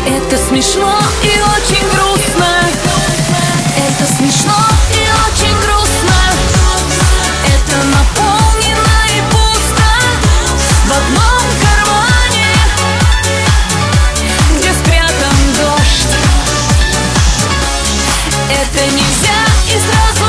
Это смешно и очень грустно. Это смешно и очень грустно. Это наполнено и пусто в одном кармане, где спрятан дождь. Это нельзя и сразу